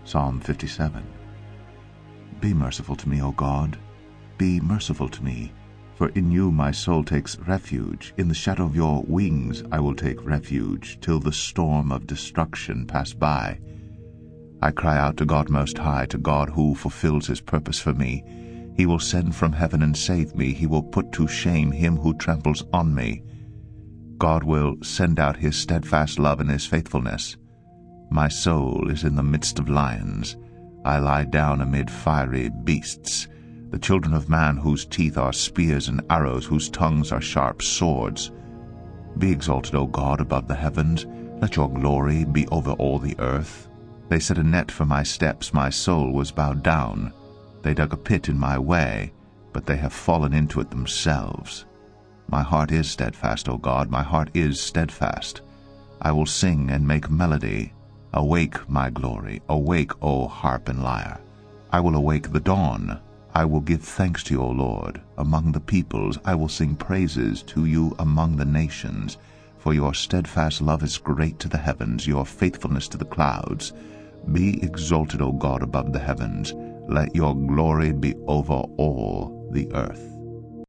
Psalm 57. Be merciful to me, O God, be merciful to me, for in you my soul takes refuge. In the shadow of your wings I will take refuge, till the storm of destruction pass by. I cry out to God Most High, to God who fulfills his purpose for me. He will send from heaven and save me. He will put to shame him who tramples on me. God will send out his steadfast love and his faithfulness. My soul is in the midst of lions. I lie down amid fiery beasts, the children of man whose teeth are spears and arrows, whose tongues are sharp swords. Be exalted, O God, above the heavens. Let your glory be over all the earth. They set a net for my steps. My soul was bowed down. They dug a pit in my way, but they have fallen into it themselves. My heart is steadfast, O God, my heart is steadfast. I will sing and make melody. Awake, my glory, awake, O harp and lyre. I will awake the dawn. I will give thanks to you, O Lord, among the peoples. I will sing praises to you among the nations. For your steadfast love is great to the heavens, your faithfulness to the clouds. Be exalted, O God, above the heavens. Let your glory be over all the earth.